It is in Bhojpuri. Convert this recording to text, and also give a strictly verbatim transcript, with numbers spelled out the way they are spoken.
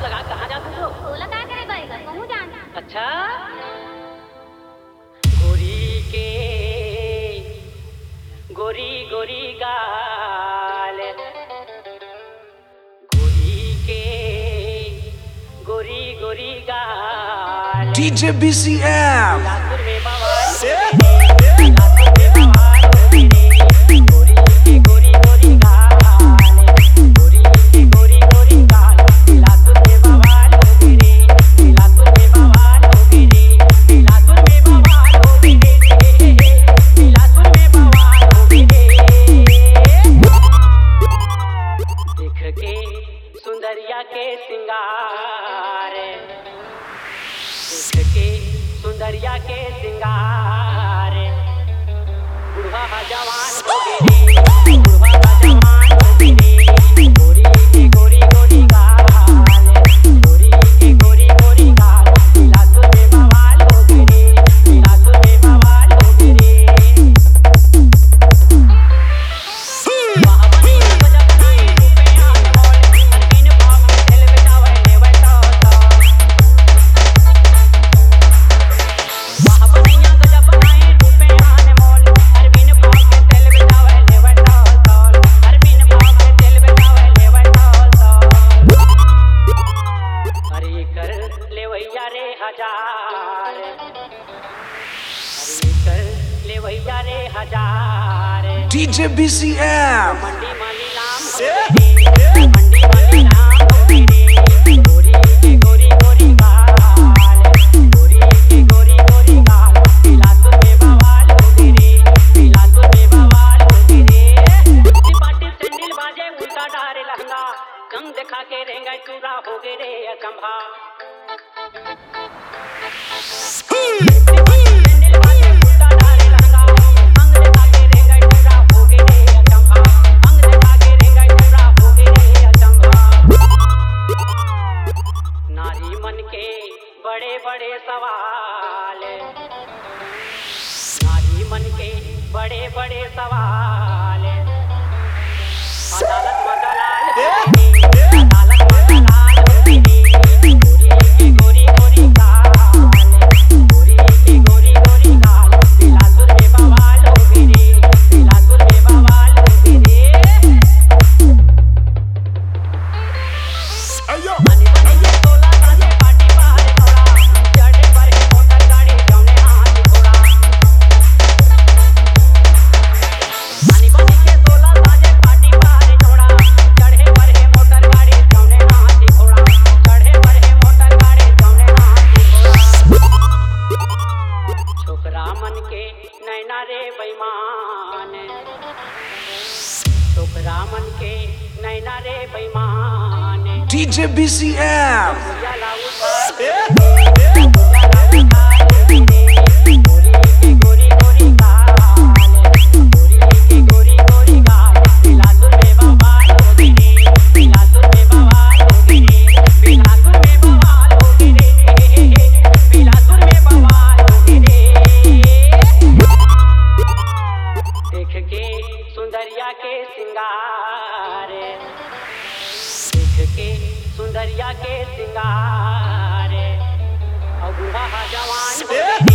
लगा कहाँ जाते हो? बोला का करे बैगा कहूं जाना। अच्छा गोरी के गोरी गोरी गाल गोरी के गोरी गोरी गाल D J B C M Latur में बवाल लातूर में बवाल गोरी के गोरी गोरी गाल गोरी के गोरी गोरी गाल लातूर में बवाल हो गिरे लातूर में बवाल हो गिरे लातूर में बवाल हो गिरे लातूर में बवाल हो गिरे देख के सुंदरिया के सिंगार देख के सुंदरिया के सिंगार बुढ़वा जवान हो गिरी बुढ़वा जवान हो गिरी गोरी के गोरी गोरी गाल गोरी के गोरी गोरी गाल लातूर में बवाल हो गिरी लातूर में बवाल हो गिरी महाबली गजब बनाई रूपे आन बोल अरविंद बाप दिल बिठावे ले बैठो महाबलिया गजब बनाई रूपे आन बोल अरविंद बाप दिल बिठावे ले बैठो अरविंद बाप दिल बिठावे ले बैठो हरि कर ले भैया रे हजार हरि कर ले भैया रे हजार D J B C M मंडी माली नाम हो मंडी माली नाम हो गिरी गोरी के गोरी गोरी गाल गोरी के गोरी गोरी गाल लातूर में बवाल हो गिरी लातूर में बवाल हो गिरी पाटी सैंडल बाजे उल्टा डारे लहंगा कम दिखा के रहेंगे चूरा हो गे रे अकंभा सैंडल बाजे उल्टा डारे लहंगा अंग दिखा के रहेंगे चूरा हो गे रे अकंभा अंग दिखा के रहेंगे चूरा हो गे रे अकंभा नारी मन के बड़े बड़े सवाल नारी मन के बड़े बड़े सवाल अदालत में दलाल हो गिरी अदालत में दलाल हो गिरी गोरी के गोरी गोरी गाल गोरी के गोरी गोरी गाल लातूर में बवाल हो गिरी लातूर में बवाल हो गिरी मनी मनी तोला साजे पार्टी बाहर थोड़ा चढ़े पर है मोटर गाड़ी जौने हाथ घोड़ा मनी मनी के तोला साजे पार्टी बाहर थोड़ा चढ़े पर है मोटर गाड़ी जौने हाथ घोड़ा चढ़े पर है मोटर गाड़ी जौने हाथ घोड़ा छोकरा मन के नैना रे बेईमान छोकरा मन के नैना रे बेईमान D J B C M बुझा लाऊ बात बुझा लाऊ बात गोरी के गोरी गोरी गाल गोरी के गोरी गोरी गाल लातूर में बवाल हो गिरी लातूर में बवाल हो गिरी लातूर में बवाल हो गिरी लातूर में बवाल हो गिरी देख के सुंदरिया के सिंगार देख के सुंदरिया के सिंगार और बुढ़ा जवान हो गिरी